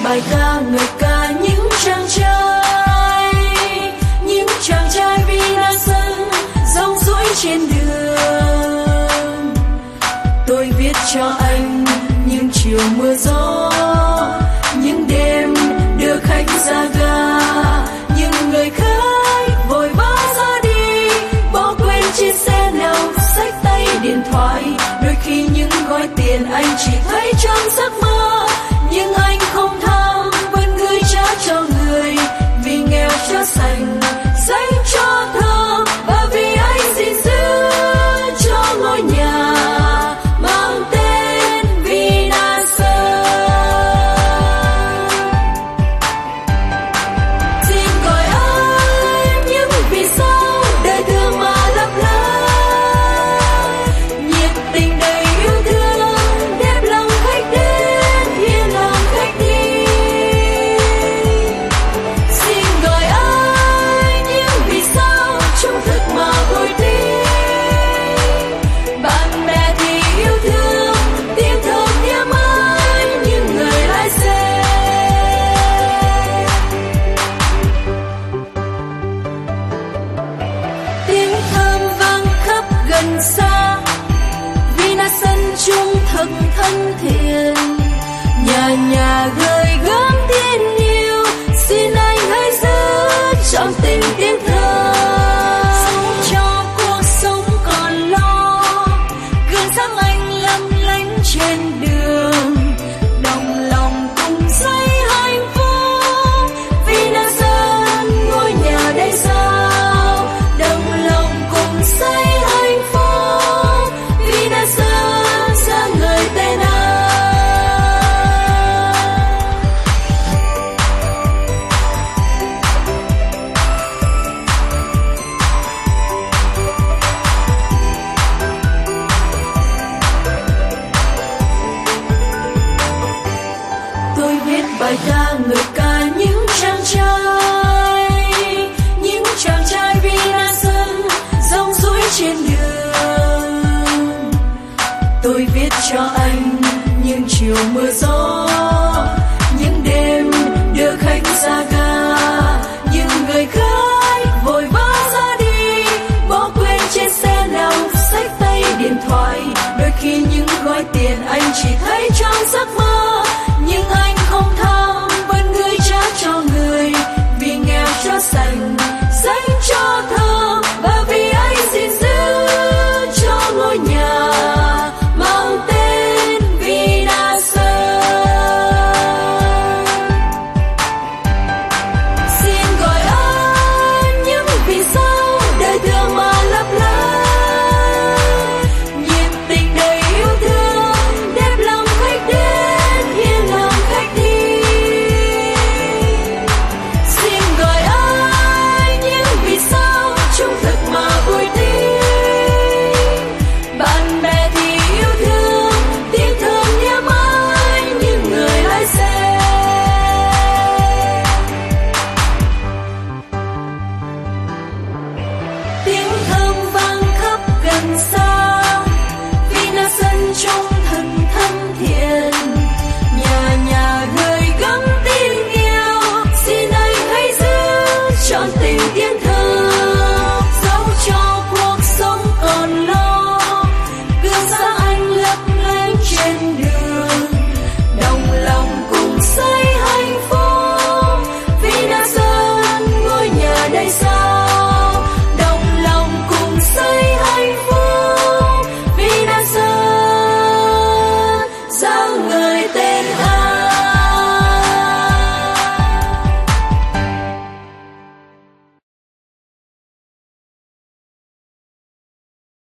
bài ca ngợi ca những chàng trai vì đã dâng dòng suối trên đường. Tôi viết cho anh những chiều mưa gió, những đêm đưa khách ra ga, những người khách vội vã ra đi, bỏ quên trên xe nào xách tay điện thoại. Đôi khi những gói tiền anh chỉ thấy trong giấc mơ, nhưng anh không tham vẫn gửi trả cho người, vì nghèo cho sành dành cho thơ, và vì anh gìn giữ cho ngôi nhà mang tên Vinasân. Xin gọi anh những vì sao đời thương mà lấp lánh, nhiệt tình đầy yêu thương đem lòng khách đến yên lòng khách đi. Xin gọi anh những vì sao trung thực mà vui tính, bạn bè thì yêu thương tiếng thơm nhớ mãi những người lái xe. Tiếng thơm vang khắp gần xa, Vinasân trung thực thân thiện, nhà nhà gửi gắm tin yêu. Xin anh hãy giữ trong tình tiếng thơ, sống cho cuộc sống còn lo, gương sáng anh lấp lánh trên đường, đồng lòng cùng xây hạnh phúc. Vinasân ngôi nhà đầy sao, đồng lòng cùng xây hạnh phúc. Vinasân sáng ngời tên anh. Tôi viết bài ca ngợi ca những chàng trai Vinasân dòng suối trên đường. Tôi viết cho anh những chiều mưa gió,